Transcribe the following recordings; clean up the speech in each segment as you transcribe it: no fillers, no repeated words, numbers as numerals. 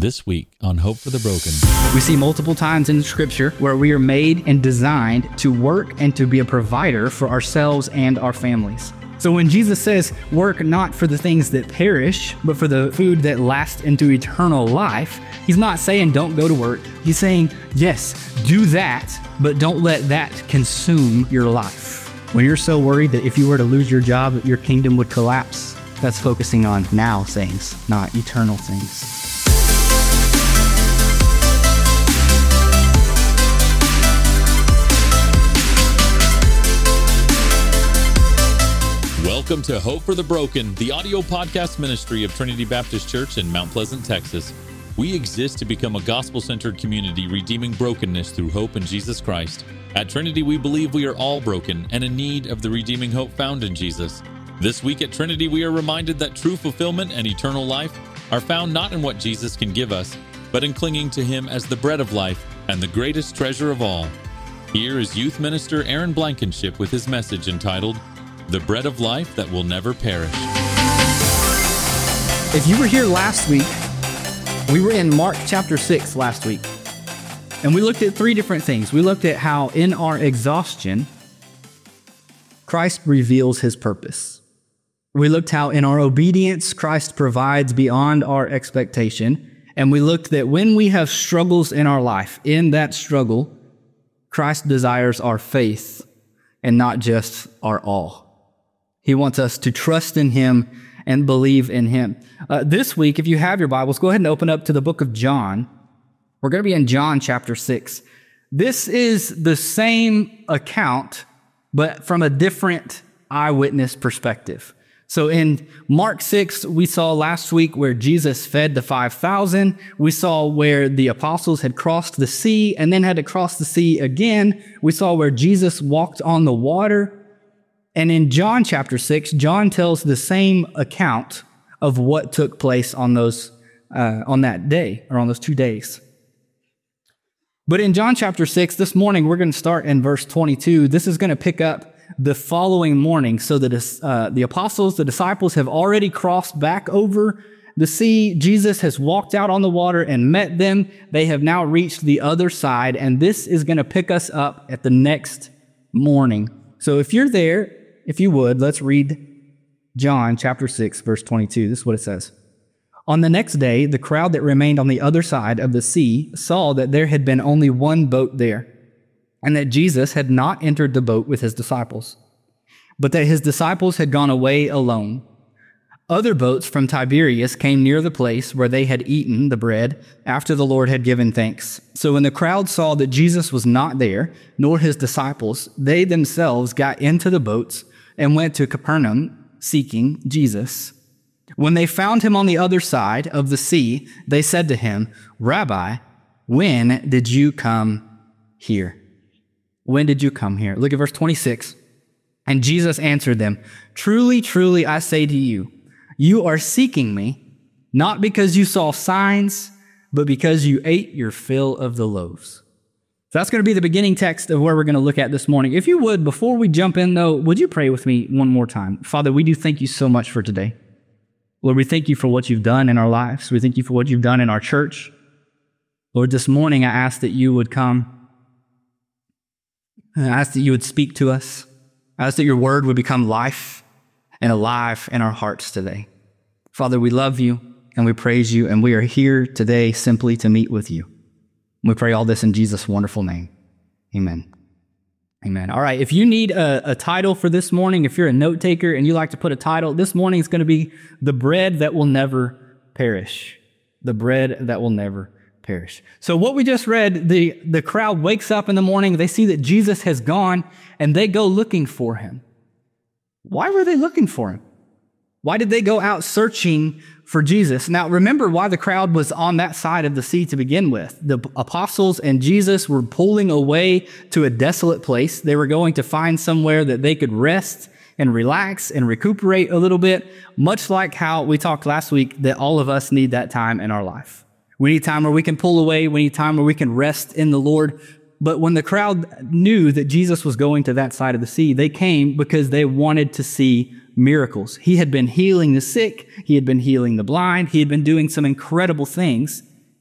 This week on Hope for the Broken. We see multiple times in Scripture where we are made and designed to work and to be a provider for ourselves and our families. So when Jesus says, work not for the things that perish, but for the food that lasts into eternal life, he's not saying don't go to work. He's saying, yes, do that, but don't let that consume your life. When you're so worried that if you were to lose your job, your kingdom would collapse, that's focusing on now things, not eternal things. Welcome to Hope for the Broken, the audio podcast ministry of Trinity Baptist Church in Mount Pleasant, Texas. We exist to become a gospel-centered community redeeming brokenness through hope in Jesus Christ. At Trinity, we believe we are all broken and in need of the redeeming hope found in Jesus. This week at Trinity, we are reminded that true fulfillment and eternal life are found not in what Jesus can give us, but in clinging to Him as the bread of life and the greatest treasure of all. Here is youth minister Aaron Blankenship with his message entitled, The Bread of Life That Will Never Perish. If you were here last week, we were in Mark chapter 6 last week, and we looked at three different things. We looked at how in our exhaustion, Christ reveals His purpose. We looked how in our obedience, Christ provides beyond our expectation, and we looked that when we have struggles in our life, in that struggle, Christ desires our faith and not just our all. He wants us to trust in Him and believe in Him. This week, if you have your Bibles, go ahead and open up to the book of John. We're going to be in John chapter 6. This is the same account, but from a different eyewitness perspective. So in Mark 6, we saw last week where Jesus fed the 5,000. We saw where the apostles had crossed the sea and then had to cross the sea again. We saw where Jesus walked on the water. And in John chapter 6, John tells the same account of what took place on that day, or on those 2 days. But in John chapter 6, this morning, we're going to start in verse 22. This is going to pick up the following morning. So the apostles, the disciples, have already crossed back over the sea. Jesus has walked out on the water and met them. They have now reached the other side, and this is going to pick us up at the next morning. So if you're there, if you would, let's read John chapter 6, verse 22. This is what it says. On the next day, the crowd that remained on the other side of the sea saw that there had been only one boat there, and that Jesus had not entered the boat with His disciples, but that His disciples had gone away alone. Other boats from Tiberias came near the place where they had eaten the bread after the Lord had given thanks. So when the crowd saw that Jesus was not there, nor His disciples, they themselves got into the boats and went to Capernaum seeking Jesus. When they found Him on the other side of the sea, they said to Him, Rabbi, when did you come here? When did you come here? Look at verse 26. And Jesus answered them, Truly, truly, I say to you, you are seeking me, not because you saw signs, but because you ate your fill of the loaves. So that's going to be the beginning text of where we're going to look at this morning. If you would, before we jump in though, would you pray with me one more time? Father, we do thank you so much for today. Lord, we thank you for what you've done in our lives. We thank you for what you've done in our church. Lord, this morning I ask that you would come. I ask that you would speak to us. I ask that your word would become life and alive in our hearts today. Father, we love you and we praise you, and we are here today simply to meet with you. We pray all this in Jesus' wonderful name. Amen. Amen. All right, if you need a title for this morning, if you're a note taker and you like to put a title, this morning is going to be The Bread That Will Never Perish. The Bread That Will Never Perish. So what we just read, the crowd wakes up in the morning, they see that Jesus has gone, and they go looking for Him. Why were they looking for Him? Why did they go out searching for Jesus? Now, remember why the crowd was on that side of the sea to begin with. The apostles and Jesus were pulling away to a desolate place. They were going to find somewhere that they could rest and relax and recuperate a little bit, much like how we talked last week that all of us need that time in our life. We need time where we can pull away. We need time where we can rest in the Lord. But when the crowd knew that Jesus was going to that side of the sea, they came because they wanted to see miracles. He had been healing the sick. He had been healing the blind. He had been doing some incredible things.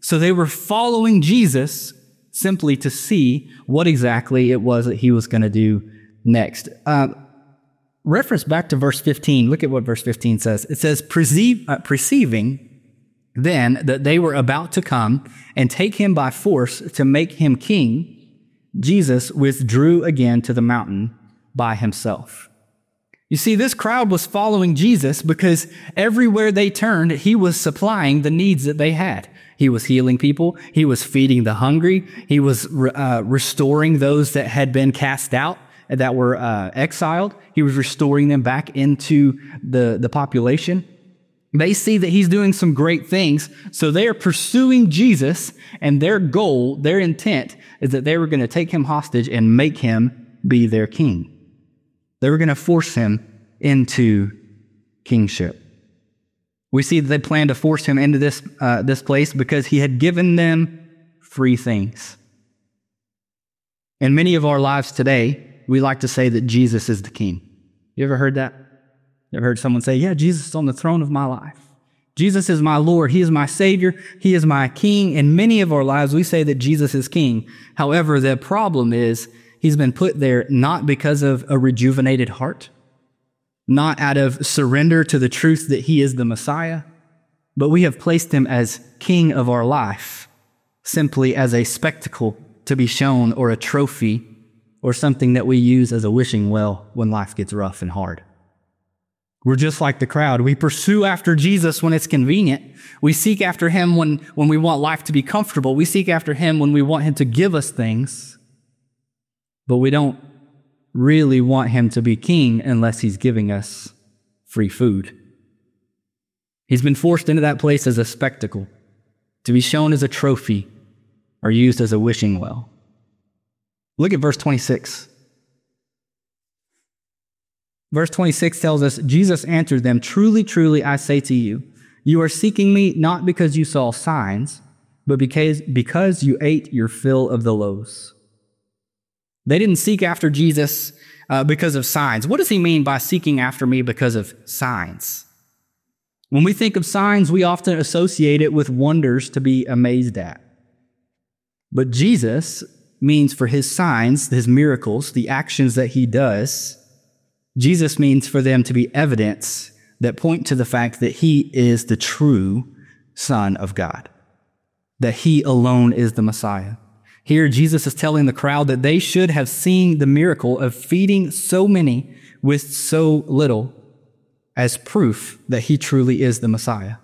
So they were following Jesus simply to see what exactly it was that he was going to do next. Reference back to verse 15. Look at what verse 15 says. It says, perceiving then that they were about to come and take him by force to make him king, Jesus withdrew again to the mountain by himself. You see, this crowd was following Jesus because everywhere they turned, he was supplying the needs that they had. He was healing people. He was feeding the hungry. He was restoring those that had been cast out, that were exiled. He was restoring them back into the population. They see that he's doing some great things, so they are pursuing Jesus, and their goal, their intent, is that they were going to take him hostage and make him be their king. They were going to force him into kingship. We see that they planned to force him into this place because he had given them free things. In many of our lives today, we like to say that Jesus is the king. You ever heard that? You ever heard someone say, yeah, Jesus is on the throne of my life. Jesus is my Lord. He is my Savior. He is my King. In many of our lives, we say that Jesus is King. However, the problem is he's been put there not because of a rejuvenated heart, not out of surrender to the truth that he is the Messiah, but we have placed him as King of our life simply as a spectacle to be shown, or a trophy, or something that we use as a wishing well when life gets rough and hard. We're just like the crowd. We pursue after Jesus when it's convenient. We seek after him when we want life to be comfortable. We seek after him when we want him to give us things. But we don't really want him to be king unless he's giving us free food. He's been forced into that place as a spectacle, to be shown as a trophy or used as a wishing well. Look at verse 26. Verse 26 tells us, Jesus answered them, truly, truly, I say to you, you are seeking me not because you saw signs, but because you ate your fill of the loaves. They didn't seek after Jesus because of signs. What does he mean by seeking after me because of signs? When we think of signs, we often associate it with wonders to be amazed at. But Jesus means for his signs, his miracles, the actions that he does, Jesus means for them to be evidence that point to the fact that he is the true Son of God, that he alone is the Messiah. Here, Jesus is telling the crowd that they should have seen the miracle of feeding so many with so little as proof that he truly is the Messiah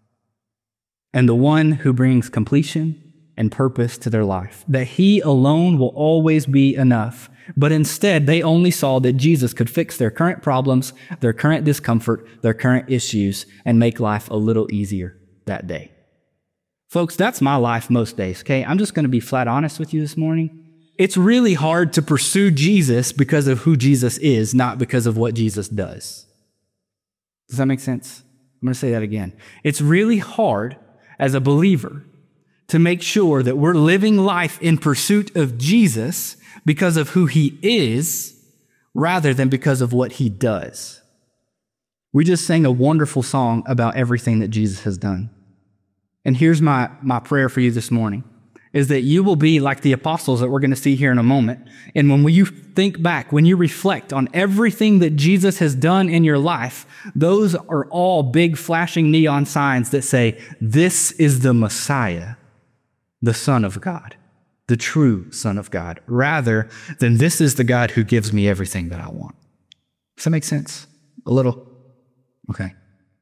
and the one who brings completion and purpose to their life, that he alone will always be enough. But instead, they only saw that Jesus could fix their current problems, their current discomfort, their current issues, and make life a little easier that day. Folks, that's my life most days, okay? I'm just going to be flat honest with you this morning. It's really hard to pursue Jesus because of who Jesus is, not because of what Jesus does. Does that make sense? I'm going to say that again. It's really hard as a believer to make sure that we're living life in pursuit of Jesus because of who he is, rather than because of what he does. We just sang a wonderful song about everything that Jesus has done. And here's my prayer for you this morning, is that you will be like the apostles that we're going to see here in a moment. And when you think back, when you reflect on everything that Jesus has done in your life, those are all big flashing neon signs that say, this is the Messiah, the Son of God, the true Son of God, rather than this is the God who gives me everything that I want. Does that make sense? A little? Okay.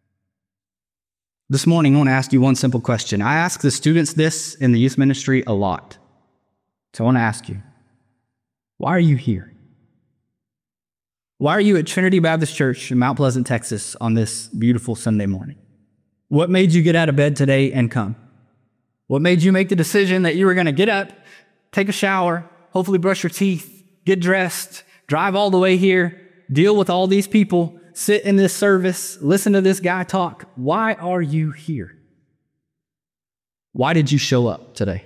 This morning, I want to ask you one simple question. I ask the students this in the youth ministry a lot. So I want to ask you, why are you here? Why are you at Trinity Baptist Church in Mount Pleasant, Texas on this beautiful Sunday morning? What made you get out of bed today and come? What made you make the decision that you were going to get up, take a shower, hopefully brush your teeth, get dressed, drive all the way here, deal with all these people, sit in this service, listen to this guy talk? Why are you here? Why did you show up today?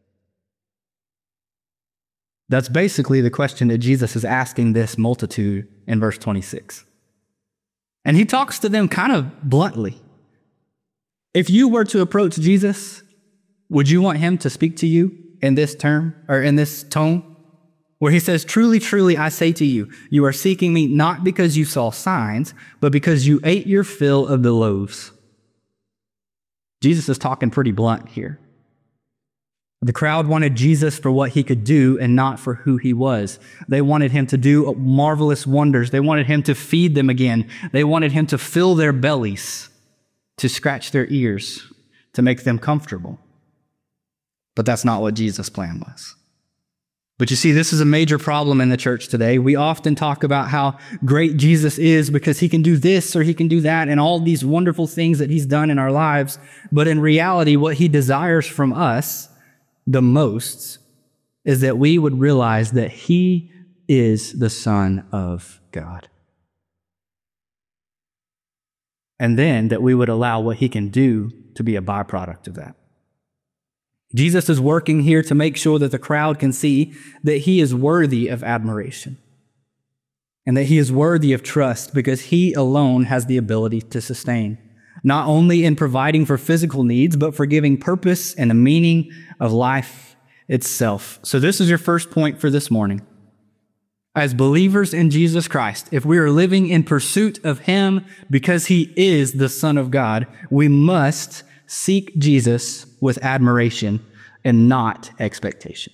That's basically the question that Jesus is asking this multitude in verse 26. And he talks to them kind of bluntly. If you were to approach Jesus Would you want him to speak to you in this term or in this tone where he says, truly, truly, I say to you, you are seeking me not because you saw signs, but because you ate your fill of the loaves. Jesus is talking pretty blunt here. The crowd wanted Jesus for what he could do and not for who he was. They wanted him to do marvelous wonders. They wanted him to feed them again. They wanted him to fill their bellies, to scratch their ears, to make them comfortable. But that's not what Jesus' plan was. But you see, this is a major problem in the church today. We often talk about how great Jesus is because he can do this or he can do that and all these wonderful things that he's done in our lives. But in reality, what he desires from us the most is that we would realize that he is the Son of God. And then that we would allow what he can do to be a byproduct of that. Jesus is working here to make sure that the crowd can see that he is worthy of admiration and that he is worthy of trust because he alone has the ability to sustain, not only in providing for physical needs, but for giving purpose and the meaning of life itself. So this is your first point for this morning. As believers in Jesus Christ, if we are living in pursuit of him because he is the Son of God, we must seek Jesus with admiration and not expectation.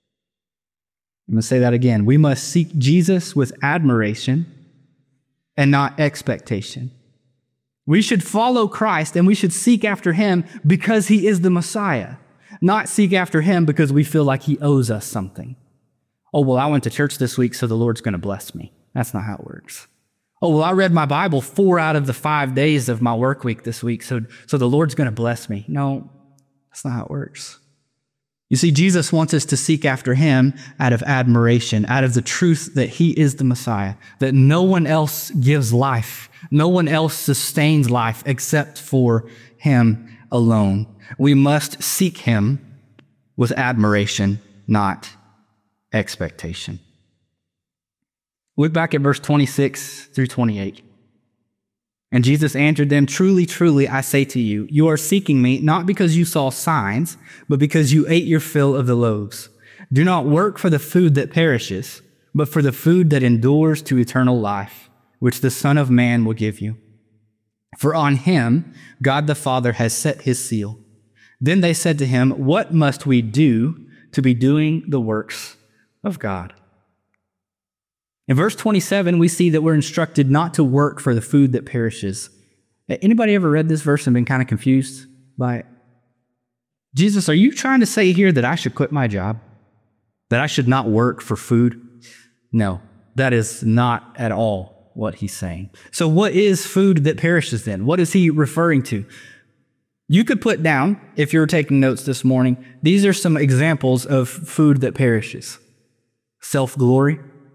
I'm going to say that again. We must seek Jesus with admiration and not expectation. We should follow Christ and we should seek after him because he is the Messiah, not seek after him because we feel like he owes us something. Oh, well, I went to church this week, so the Lord's going to bless me. That's not how it works. Oh, well, I read my Bible 4 out of the 5 days of my work week this week, so the Lord's going to bless me. No, that's not how it works. You see, Jesus wants us to seek after him out of admiration, out of the truth that he is the Messiah, that no one else gives life, no one else sustains life except for him alone. We must seek him with admiration, not expectation. Look back at verse 26 through 28. And Jesus answered them, truly, truly, I say to you, you are seeking me not because you saw signs, but because you ate your fill of the loaves. Do not work for the food that perishes, but for the food that endures to eternal life, which the Son of Man will give you. For on him God the Father has set his seal. Then they said to him, what must we do to be doing the works of God? In verse 27, we see that we're instructed not to work for the food that perishes. Anybody ever read this verse and been kind of confused by it? Jesus, are you trying to say here that I should quit my job? That I should not work for food? No, that is not at all what he's saying. So what is food that perishes then? What is he referring to? You could put down, if you're taking notes this morning, these are some examples of food that perishes. Self-glory,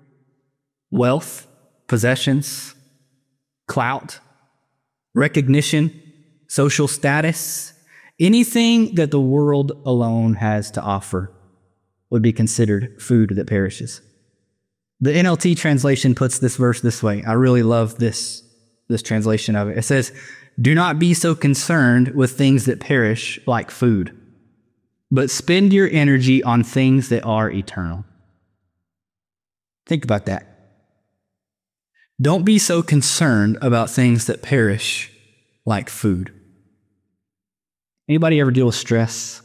wealth, possessions, clout, recognition, social status, anything that the world alone has to offer would be considered food that perishes. The NLT translation puts this verse this way. I really love this translation of it. It says, do not be so concerned with things that perish like food, but spend your energy on things that are eternal. Think about that. Don't be so concerned about things that perish like food. Anybody ever deal with stress?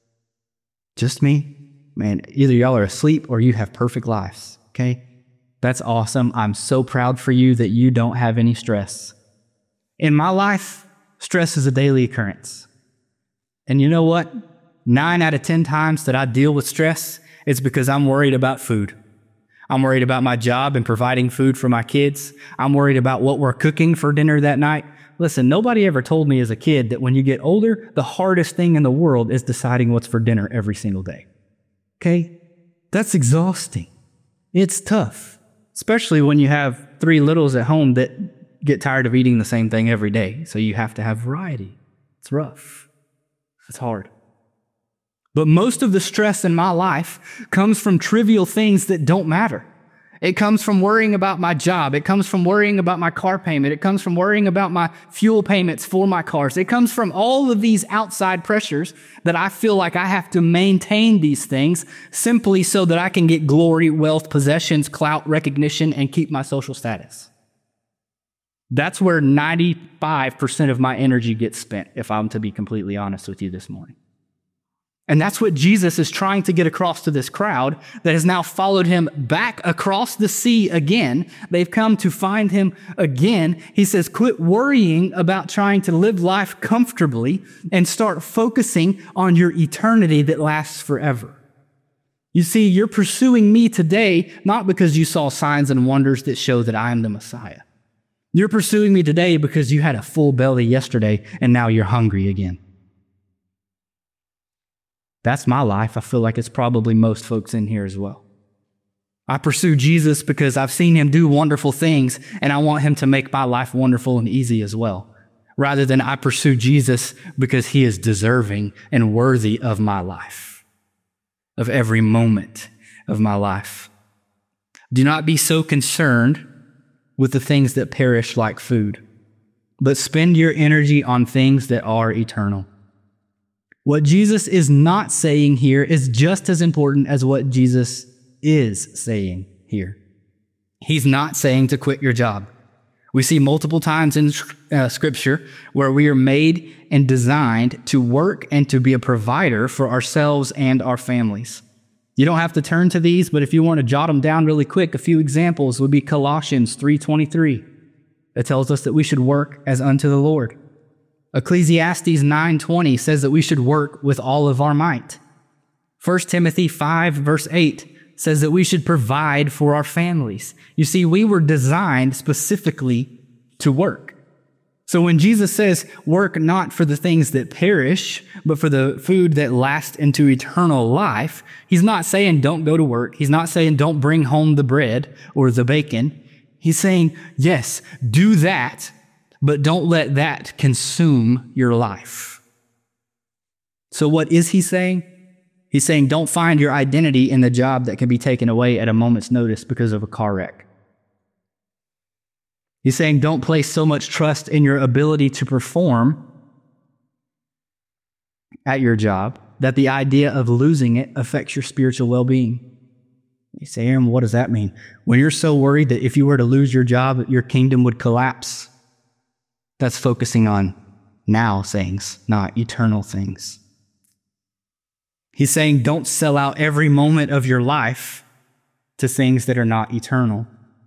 Just me? Man, either y'all are asleep or you have perfect lives, okay? That's awesome. I'm so proud for you that you don't have any stress. In my life, stress is a daily occurrence. And you know what? 9 out of 10 times that I deal with stress, it's because I'm worried about food. I'm worried about my job and providing food for my kids. I'm worried about what we're cooking for dinner that night. Listen, nobody ever told me as a kid that when you get older, the hardest thing in the world is deciding what's for dinner every single day. Okay? That's exhausting. It's tough, especially when you have 3 littles at home that get tired of eating the same thing every day. So you have to have variety. It's rough. It's hard. But most of the stress in my life comes from trivial things that don't matter. It comes from worrying about my job. It comes from worrying about my car payment. It comes from worrying about my fuel payments for my cars. It comes from all of these outside pressures that I feel like I have to maintain these things simply so that I can get glory, wealth, possessions, clout, recognition, and keep my social status. That's where 95% of my energy gets spent, if I'm to be completely honest with you this morning. And that's what Jesus is trying to get across to this crowd that has now followed him back across the sea again. They've come to find him again. He says, quit worrying about trying to live life comfortably and start focusing on your eternity that lasts forever. You see, you're pursuing me today, not because you saw signs and wonders that show that I am the Messiah. You're pursuing me today because you had a full belly yesterday and now you're hungry again. That's my life. I feel like it's probably most folks in here as well. I pursue Jesus because I've seen him do wonderful things and I want him to make my life wonderful and easy as well. Rather than I pursue Jesus because he is deserving and worthy of my life, of every moment of my life. Do not be so concerned with the things that perish like food, but spend your energy on things that are eternal. What Jesus is not saying here is just as important as what Jesus is saying here. He's not saying to quit your job. We see multiple times in Scripture where we are made and designed to work and to be a provider for ourselves and our families. You don't have to turn to these, but if you want to jot them down really quick, a few examples would be Colossians 3:23. It tells us that we should work as unto the Lord. Ecclesiastes 9:20 says that we should work with all of our might. 1 Timothy 5 verse 8 says that we should provide for our families. You see, we were designed specifically to work. So when Jesus says, work not for the things that perish, but for the food that lasts into eternal life, he's not saying don't go to work. He's not saying don't bring home the bread or the bacon. He's saying, yes, do that, but don't let that consume your life. So what is he saying? He's saying don't find your identity in the job that can be taken away at a moment's notice because of a car wreck. He's saying don't place so much trust in your ability to perform at your job that the idea of losing it affects your spiritual well-being. You say, Aaron, what does that mean? When you're so worried that if you were to lose your job, your kingdom would collapse, that's focusing on now things, not eternal things. He's saying don't sell out every moment of your life to things that are not eternal.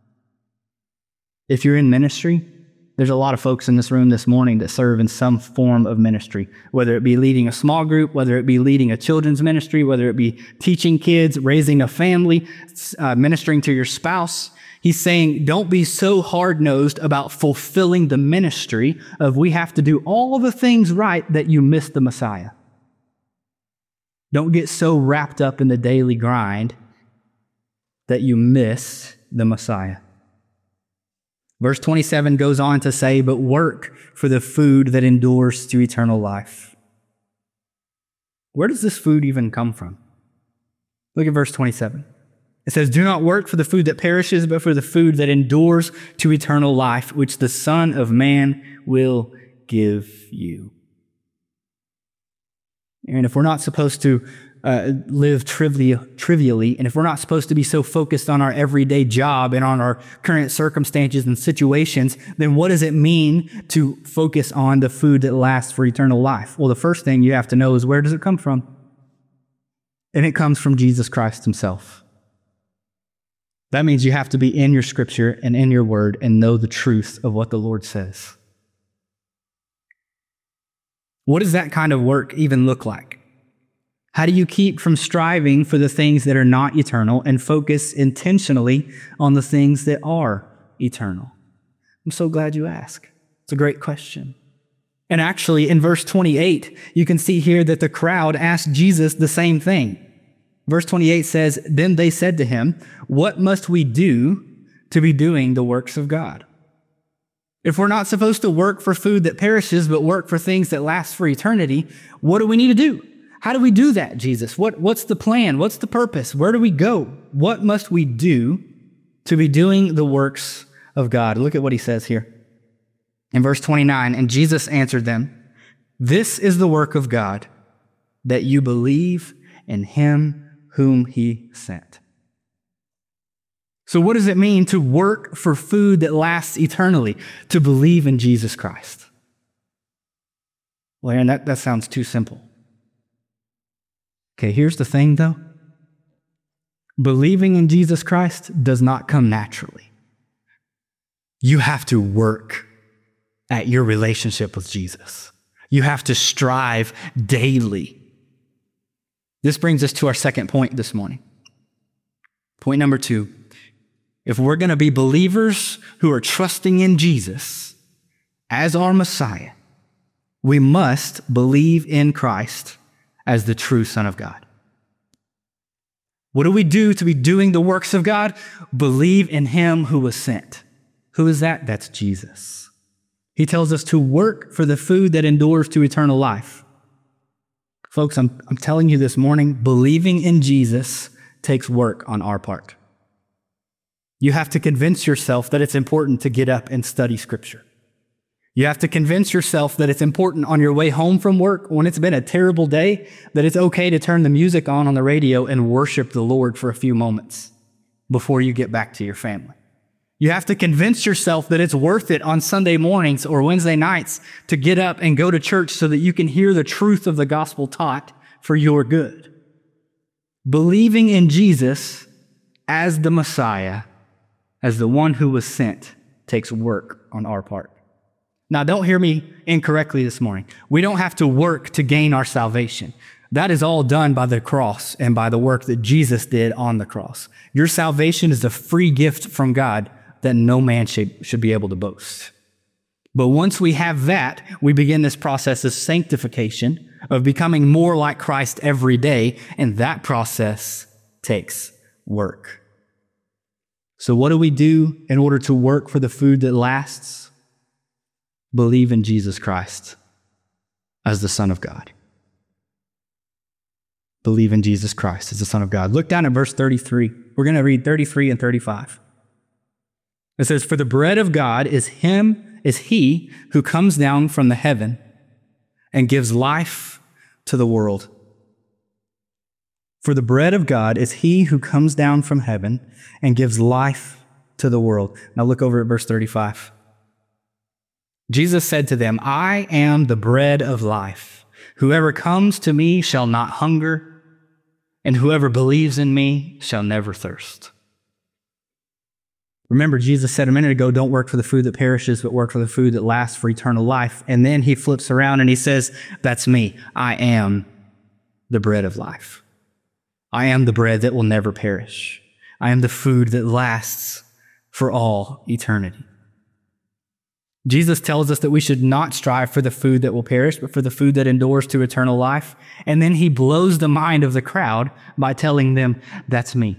If you're in ministry, there's a lot of folks in this room this morning that serve in some form of ministry, whether it be leading a small group, whether it be leading a children's ministry, whether it be teaching kids, raising a family, ministering to your spouse. He's saying don't be so hard-nosed about fulfilling the ministry of we have to do all the things right that you miss the Messiah. Don't get so wrapped up in the daily grind that you miss the Messiah. Verse 27 goes on to say, but work for the food that endures to eternal life. Where does this food even come from? Look at verse 27. It says, do not work for the food that perishes, but for the food that endures to eternal life, which the Son of Man will give you. And if we're not supposed to live trivially, and if we're not supposed to be so focused on our everyday job and on our current circumstances and situations, then what does it mean to focus on the food that lasts for eternal life? Well, the first thing you have to know is where does it come from? And it comes from Jesus Christ himself. That means you have to be in your scripture and in your word and know the truth of what the Lord says. What does that kind of work even look like? How do you keep from striving for the things that are not eternal and focus intentionally on the things that are eternal? I'm so glad you asked. It's a great question. And actually, in verse 28, you can see here that the crowd asked Jesus the same thing. Verse 28 says, then they said to him, what must we do to be doing the works of God? If we're not supposed to work for food that perishes, but work for things that last for eternity, what do we need to do? How do we do that, Jesus? What's the plan? What's the purpose? Where do we go? What must we do to be doing the works of God. Look at what he says here. In verse 29, and Jesus answered them, "This is the work of God, that you believe in him whom he sent." So what does it mean to work for food that lasts eternally? To believe in Jesus Christ. Well, Aaron, that sounds too simple. Okay, here's the thing though. Believing in Jesus Christ does not come naturally. You have to work at your relationship with Jesus. You have to strive daily. This brings us to our second point this morning. Point number 2. If we're going to be believers who are trusting in Jesus as our Messiah, we must believe in Christ as the true Son of God. What do we do to be doing the works of God? Believe in him who was sent. Who is that? That's Jesus. He tells us to work for the food that endures to eternal life. Folks, I'm telling you this morning, believing in Jesus takes work on our part. You have to convince yourself that it's important to get up and study Scripture. You have to convince yourself that it's important on your way home from work, when it's been a terrible day, that it's okay to turn the music on the radio and worship the Lord for a few moments before you get back to your family. You have to convince yourself that it's worth it on Sunday mornings or Wednesday nights to get up and go to church so that you can hear the truth of the gospel taught for your good. Believing in Jesus as the Messiah, as the one who was sent, takes work on our part. Now, don't hear me incorrectly this morning. We don't have to work to gain our salvation. That is all done by the cross and by the work that Jesus did on the cross. Your salvation is a free gift from God that no man should be able to boast. But once we have that, we begin this process of sanctification, of becoming more like Christ every day, and that process takes work. So what do we do in order to work for the food that lasts? Believe in Jesus Christ as the Son of God. Believe in Jesus Christ as the Son of God. Look down at verse 33. We're going to read 33 and 35. It says, "For the bread of God is he who comes down from the heaven and gives life to the world." For the bread of God is he who comes down from heaven and gives life to the world. Now look over at verse 35. Jesus said to them, "I am the bread of life. Whoever comes to me shall not hunger, and whoever believes in me shall never thirst." Remember, Jesus said a minute ago, don't work for the food that perishes, but work for the food that lasts for eternal life. And then he flips around and he says, that's me. I am the bread of life. I am the bread that will never perish. I am the food that lasts for all eternity. Jesus tells us that we should not strive for the food that will perish, but for the food that endures to eternal life. And then he blows the mind of the crowd by telling them, that's me.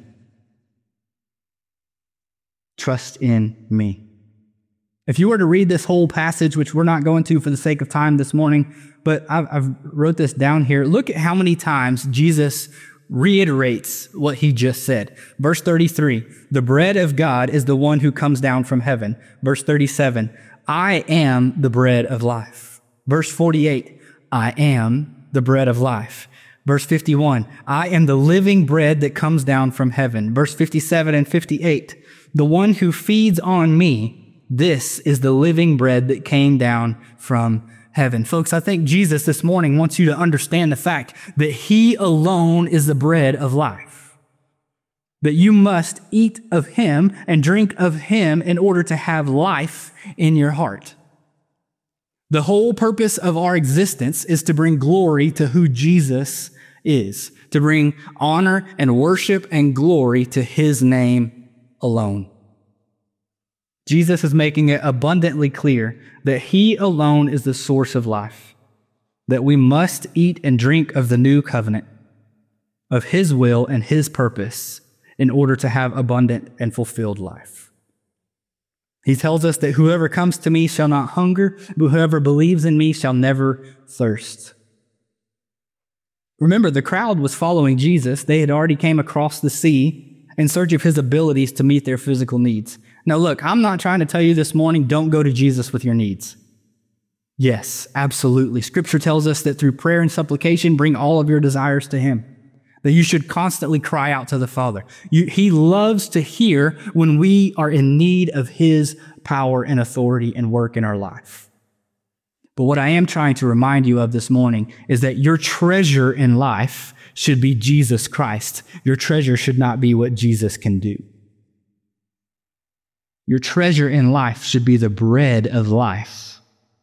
Trust in me. If you were to read this whole passage, which we're not going to for the sake of time this morning, but I've wrote this down here. Look at how many times Jesus reiterates what he just said. Verse 33, the bread of God is the one who comes down from heaven. Verse 37, I am the bread of life. Verse 48, I am the bread of life. Verse 51, I am the living bread that comes down from heaven. Verse 57 and 58, the one who feeds on me, this is the living bread that came down from heaven. Folks, I think Jesus this morning wants you to understand the fact that he alone is the bread of life. That you must eat of him and drink of him in order to have life in your heart. The whole purpose of our existence is to bring glory to who Jesus is, to bring honor and worship and glory to his name alone. Jesus is making it abundantly clear that he alone is the source of life, that we must eat and drink of the new covenant, of his will and his purpose in order to have abundant and fulfilled life. He tells us that whoever comes to me shall not hunger, but whoever believes in me shall never thirst. Remember, the crowd was following Jesus. They had already came across the sea in search of his abilities to meet their physical needs. Now look, I'm not trying to tell you this morning, don't go to Jesus with your needs. Yes, absolutely. Scripture tells us that through prayer and supplication, bring all of your desires to him. That you should constantly cry out to the Father. He loves to hear when we are in need of his power and authority and work in our life. But what I am trying to remind you of this morning is that your treasure in life should be Jesus Christ. Your treasure should not be what Jesus can do. Your treasure in life should be the bread of life.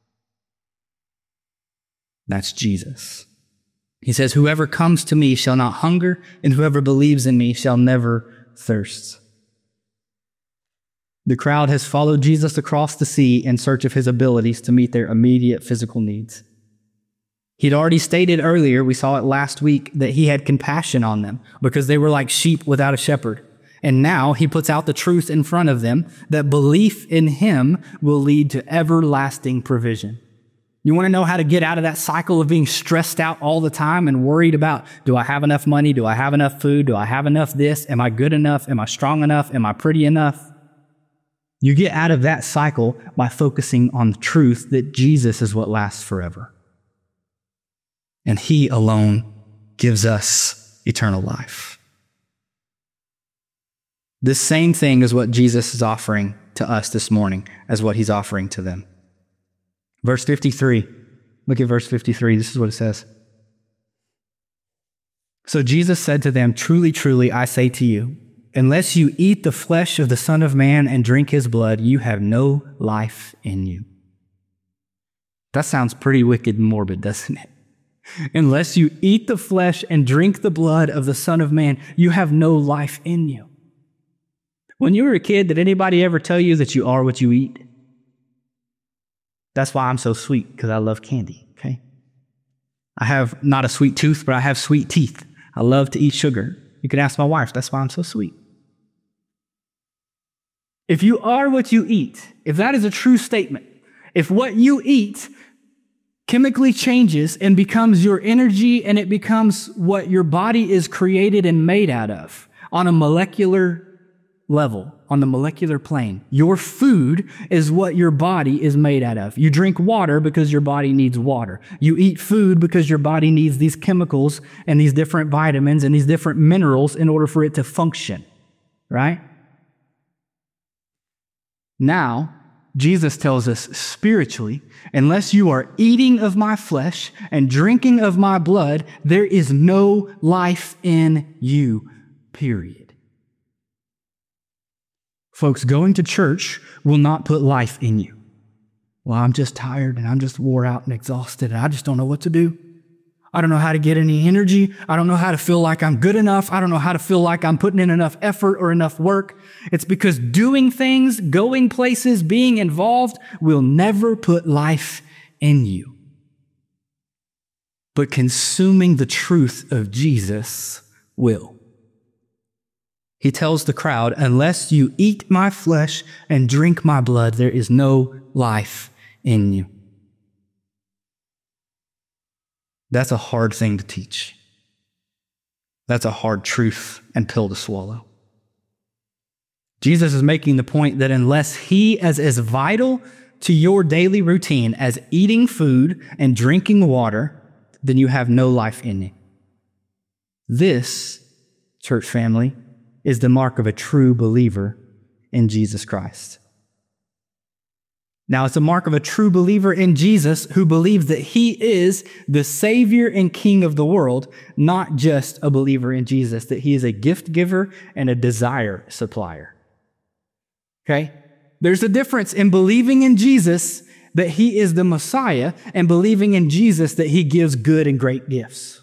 That's Jesus. He says, whoever comes to me shall not hunger, and whoever believes in me shall never thirst. The crowd has followed Jesus across the sea in search of his abilities to meet their immediate physical needs. He'd already stated earlier, we saw it last week, that he had compassion on them because they were like sheep without a shepherd. And now he puts out the truth in front of them that belief in him will lead to everlasting provision. You want to know how to get out of that cycle of being stressed out all the time and worried about, do I have enough money? Do I have enough food? Do I have enough this? Am I good enough? Am I strong enough? Am I pretty enough? You get out of that cycle by focusing on the truth that Jesus is what lasts forever. And he alone gives us eternal life. This same thing is what Jesus is offering to us this morning as what he's offering to them. Verse 53. Look at verse 53. This is what it says. So Jesus said to them, truly, truly, I say to you, unless you eat the flesh of the Son of Man and drink his blood, you have no life in you. That sounds pretty wicked and morbid, doesn't it? Unless you eat the flesh and drink the blood of the Son of Man, you have no life in you. When you were a kid, did anybody ever tell you that you are what you eat? That's why I'm so sweet, because I love candy, okay? I have not a sweet tooth, but I have sweet teeth. I love to eat sugar. You can ask my wife, that's why I'm so sweet. If you are what you eat, if that is a true statement, if what you eat chemically changes and becomes your energy and it becomes what your body is created and made out of on a molecular level, on the molecular plane, your food is what your body is made out of. You drink water because your body needs water. You eat food because your body needs these chemicals and these different vitamins and these different minerals in order for it to function, right? Now, Jesus tells us spiritually, unless you are eating of my flesh and drinking of my blood, there is no life in you, period. Folks, going to church will not put life in you. Well, I'm just tired and I'm just wore out and exhausted and I just don't know what to do. I don't know how to get any energy. I don't know how to feel like I'm good enough. I don't know how to feel like I'm putting in enough effort or enough work. It's because doing things, going places, being involved will never put life in you. But consuming the truth of Jesus will. He tells the crowd, unless you eat my flesh and drink my blood, there is no life in you. That's a hard thing to teach. That's a hard truth and pill to swallow. Jesus is making the point that unless he is as vital to your daily routine as eating food and drinking water, then you have no life in you. This, church family, is the mark of a true believer in Jesus Christ. Now, it's a mark of a true believer in Jesus who believes that he is the Savior and King of the world, not just a believer in Jesus, that he is a gift giver and a desire supplier. Okay? There's a difference in believing in Jesus that he is the Messiah and believing in Jesus that he gives good and great gifts.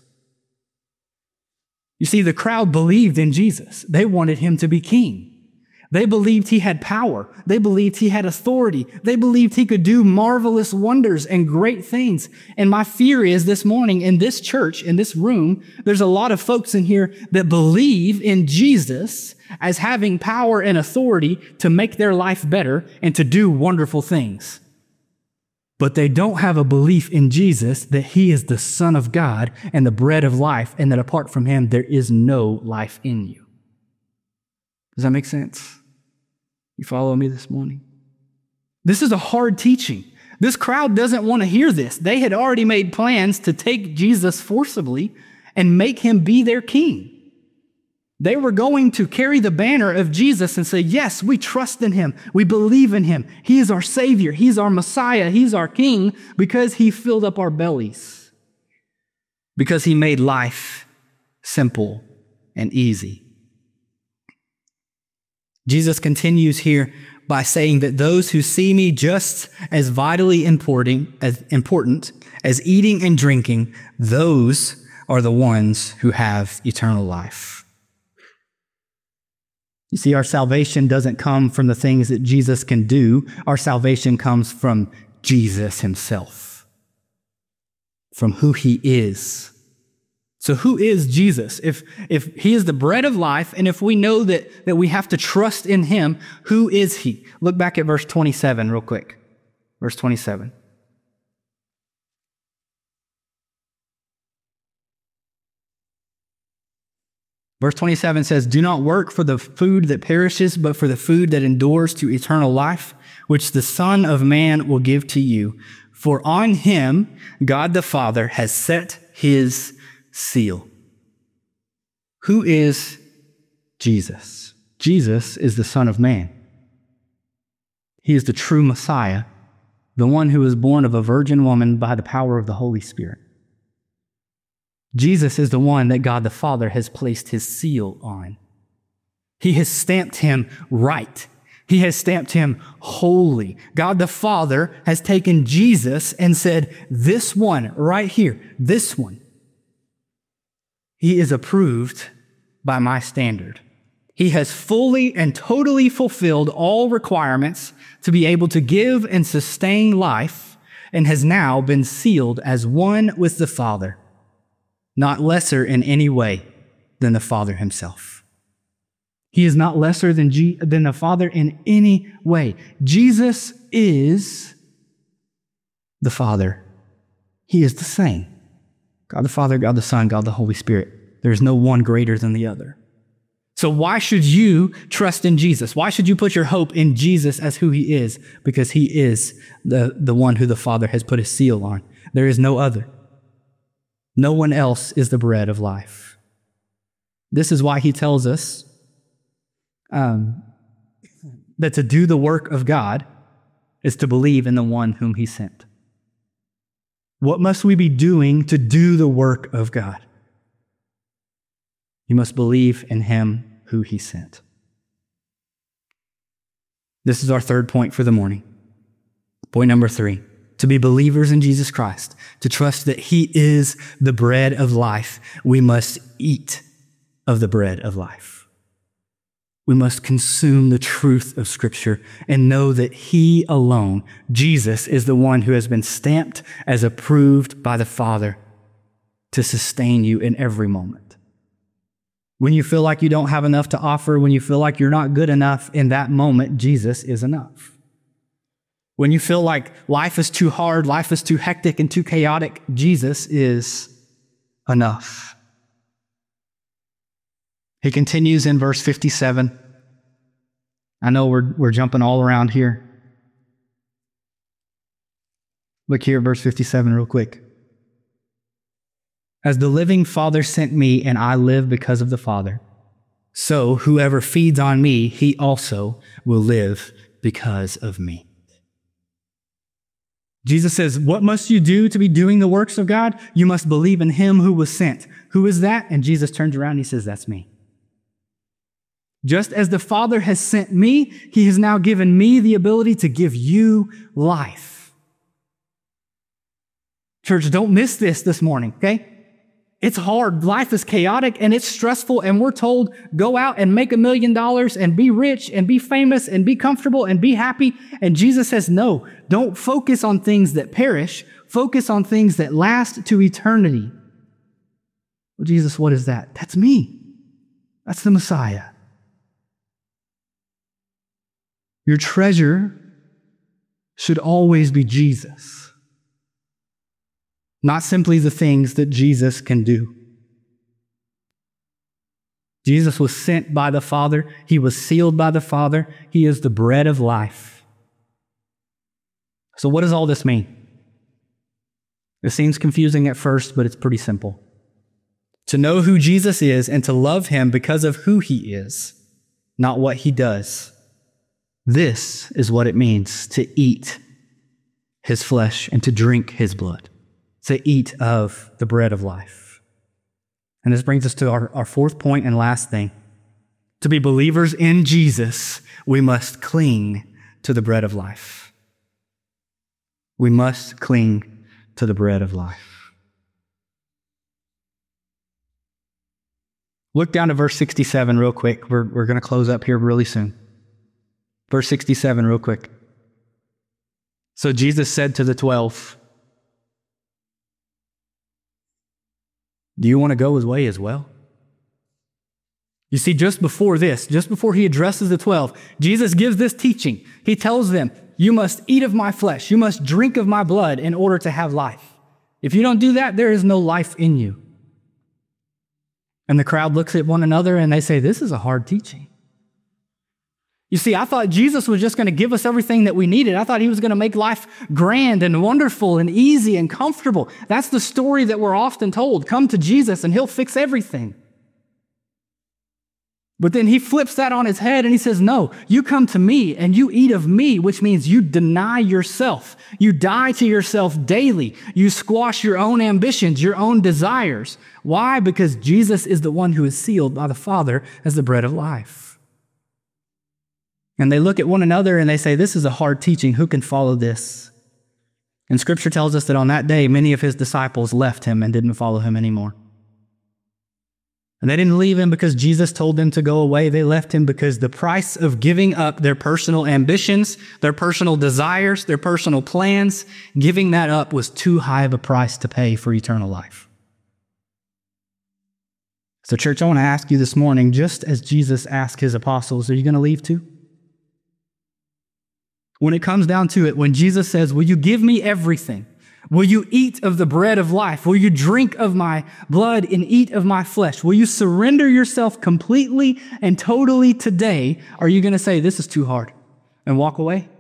You see, the crowd believed in Jesus. They wanted him to be king. They believed he had power. They believed he had authority. They believed he could do marvelous wonders and great things. And my fear is this morning in this church, in this room, there's a lot of folks in here that believe in Jesus as having power and authority to make their life better and to do wonderful things. But they don't have a belief in Jesus that he is the Son of God and the bread of life, and that apart from him, there is no life in you. Does that make sense? You follow me this morning? This is a hard teaching. This crowd doesn't want to hear this. They had already made plans to take Jesus forcibly and make him be their king. They were going to carry the banner of Jesus and say, yes, we trust in him. We believe in him. He is our Savior. He's our Messiah. He's our King because he filled up our bellies. Because he made life simple and easy. Jesus continues here by saying that those who see me just as vitally important as eating and drinking, those are the ones who have eternal life. You see, our salvation doesn't come from the things that Jesus can do. Our salvation comes from Jesus himself, from who he is. So who is Jesus? If he is the bread of life, and if we know that we have to trust in him, who is he? Look back at verse 27 real quick. Verse 27. Verse 27 says, do not work for the food that perishes, but for the food that endures to eternal life, which the Son of Man will give to you. For on him God the Father has set his seal. Who is Jesus? Jesus is the Son of Man. He is the true Messiah, the one who was born of a virgin woman by the power of the Holy Spirit. Jesus is the one that God the Father has placed his seal on. He has stamped him right. He has stamped him holy. God the Father has taken Jesus and said, this one right here, this one, he is approved by my standard. He has fully and totally fulfilled all requirements to be able to give and sustain life and has now been sealed as one with the Father, not lesser in any way than the Father himself. He is not lesser than the Father in any way. Jesus is the Father. He is the same. God the Father, God the Son, God the Holy Spirit. There is no one greater than the other. So why should you trust in Jesus? Why should you put your hope in Jesus as who he is? Because he is the one who the Father has put his seal on. There is no other. No one else is the bread of life. This is why he tells us that to do the work of God is to believe in the one whom he sent. What must we be doing to do the work of God? You must believe in him who he sent. This is our third point for the morning. Point number 3, to be believers in Jesus Christ, to trust that he is the bread of life, we must eat of the bread of life. We must consume the truth of Scripture and know that he alone, Jesus, is the one who has been stamped as approved by the Father to sustain you in every moment. When you feel like you don't have enough to offer, when you feel like you're not good enough, in that moment, Jesus is enough. When you feel like life is too hard, life is too hectic and too chaotic, Jesus is enough. He continues in verse 57. I know we're jumping all around here. Look here at verse 57 real quick. As the living Father sent me, and I live because of the Father, so whoever feeds on me, he also will live because of me. Jesus says, what must you do to be doing the works of God? You must believe in him who was sent. Who is that? And Jesus turns around and he says, that's me. Just as the Father has sent me, he has now given me the ability to give you life. Church, don't miss this morning, okay? It's hard. Life is chaotic and it's stressful, and we're told, go out and make $1 million and be rich and be famous and be comfortable and be happy. And Jesus says, no, don't focus on things that perish. Focus on things that last to eternity. Well, Jesus, what is that? That's me. That's the Messiah. Your treasure should always be Jesus. Not simply the things that Jesus can do. Jesus was sent by the Father. He was sealed by the Father. He is the bread of life. So what does all this mean? It seems confusing at first, but it's pretty simple. To know who Jesus is and to love him because of who he is, not what he does. This is what it means to eat his flesh and to drink his blood, to eat of the bread of life. And this brings us to our fourth point and last thing. To be believers in Jesus, we must cling to the bread of life. We must cling to the bread of life. Look down to verse 67 real quick. We're going to close up here really soon. Verse 67 real quick. So Jesus said to the 12, do you want to go his way as well? You see, just before he addresses the 12, Jesus gives this teaching. He tells them, you must eat of my flesh. You must drink of my blood in order to have life. If you don't do that, there is no life in you. And the crowd looks at one another and they say, this is a hard teaching. You see, I thought Jesus was just going to give us everything that we needed. I thought he was going to make life grand and wonderful and easy and comfortable. That's the story that we're often told. Come to Jesus and he'll fix everything. But then he flips that on his head and he says, no, you come to me and you eat of me, which means you deny yourself. You die to yourself daily. You squash your own ambitions, your own desires. Why? Because Jesus is the one who is sealed by the Father as the bread of life. And they look at one another and they say, this is a hard teaching. Who can follow this? And Scripture tells us that on that day, many of his disciples left him and didn't follow him anymore. And they didn't leave him because Jesus told them to go away. They left him because the price of giving up their personal ambitions, their personal desires, their personal plans, giving that up was too high of a price to pay for eternal life. So church, I want to ask you this morning, just as Jesus asked his apostles, are you going to leave too? When it comes down to it, when Jesus says, will you give me everything? Will you eat of the bread of life? Will you drink of my blood and eat of my flesh? Will you surrender yourself completely and totally today? Are you going to say, this is too hard and walk away?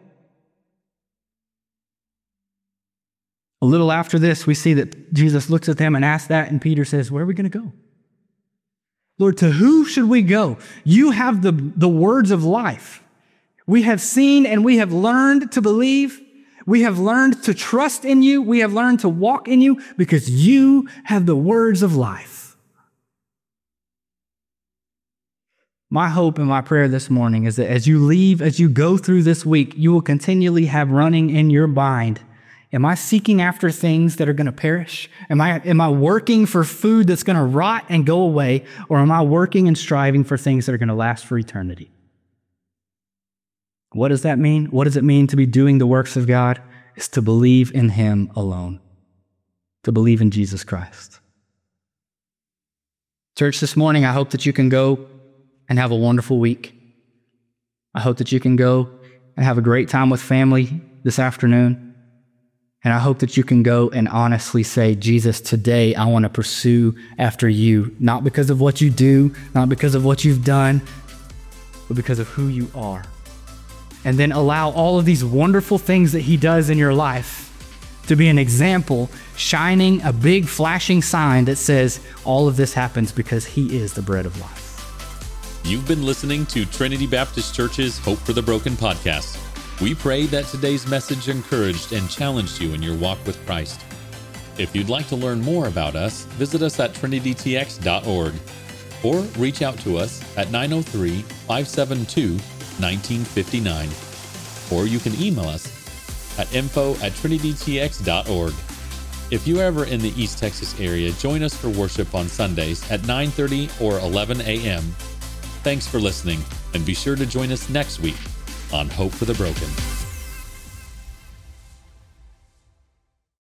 A little after this, we see that Jesus looks at them and asks that, and Peter says, where are we going to go? Lord, to who should we go? You have the words of life. We have seen and we have learned to believe. We have learned to trust in you. We have learned to walk in you because you have the words of life. My hope and my prayer this morning is that as you go through this week, you will continually have running in your mind, am I seeking after things that are going to perish? Am I working for food that's going to rot and go away? Or am I working and striving for things that are going to last for eternity? What does that mean? What does it mean to be doing the works of God? It's to believe in him alone, to believe in Jesus Christ. Church, this morning, I hope that you can go and have a wonderful week. I hope that you can go and have a great time with family this afternoon. And I hope that you can go and honestly say, Jesus, today I want to pursue after you, not because of what you do, not because of what you've done, but because of who you are. And then allow all of these wonderful things that he does in your life to be an example, shining a big flashing sign that says all of this happens because he is the bread of life. You've been listening to Trinity Baptist Church's Hope for the Broken podcast. We pray that today's message encouraged and challenged you in your walk with Christ. If you'd like to learn more about us, visit us at trinitytx.org or reach out to us at 903-572-1959, or you can email us at info@trinitytx.org. If you're ever in the East Texas area, join us for worship on Sundays at 9:30 or 11 a.m. Thanks for listening, and be sure to join us next week on Hope for the Broken.